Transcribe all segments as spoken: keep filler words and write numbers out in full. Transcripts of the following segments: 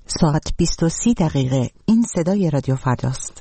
ساعت بیست و سی دقیقه. این صدای رادیو فرداست.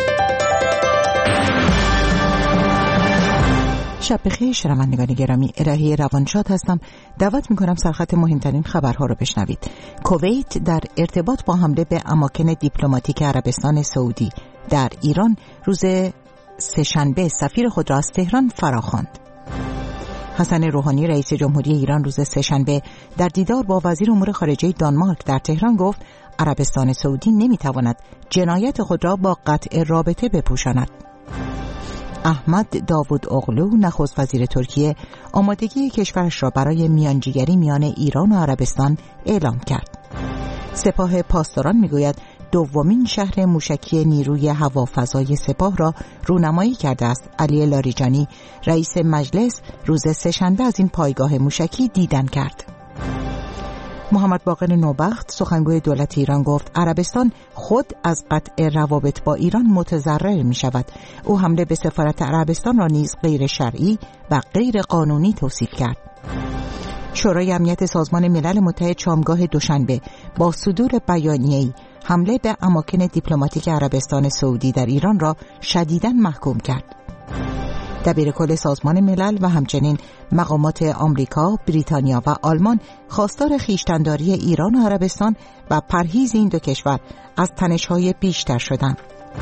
شب بخیر شنوندگان گرامی، الهی روانشاد هستم. دعوت میکنم سرخط مهمترین خبرها رو بشنوید. کویت در ارتباط با حمله به اماکن دیپلماتیک عربستان سعودی در ایران روز سه‌شنبه سفیر خود را از تهران فراخواند. حسن روحانی رئیس جمهوری ایران روز سه‌شنبه در دیدار با وزیر امور خارجه دانمارک در تهران گفت عربستان سعودی نمیتواند جنایت خود را با قطع رابطه بپوشاند. احمد داوود اغلو نخست وزیر ترکیه آمادگی کشورش را برای میانجیگری میان ایران و عربستان اعلام کرد. سپاه پاسداران میگوید دومین شهر موشکی نیروی هوافضای سپاه را رونمایی کرده است. علی لاریجانی رئیس مجلس روز سه‌شنبه از این پایگاه موشکی دیدن کرد. محمد باقر نوبخت سخنگوی دولت ایران گفت عربستان خود از قطع روابط با ایران متضرر می شود. او حمله به سفارت عربستان را نیز غیر شرعی و غیر قانونی توصیف کرد. شورای امنیت سازمان ملل متحد شامگاه دوشنبه با صدور بیانیه‌ای حمله به اماکن دیپلماتیک عربستان سعودی در ایران را شدیداً محکوم کرد. دبیرکل سازمان ملل و همچنین مقامات آمریکا، بریتانیا و آلمان خواستار خویشتن‌داری ایران و عربستان و پرهیز این دو کشور از تنش‌های بیشتر شدند.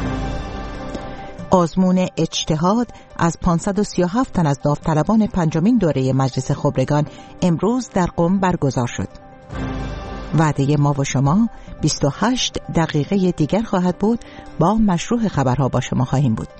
آزمون اجتهاد از پانصد و سی و هفت تن از داوطلبان پنجمین دوره مجلس خبرگان امروز در قم برگزار شد. وعده ما و شما بیست و هشت دقیقه دیگر خواهد بود. با مشروع خبرها با شما خواهیم بود.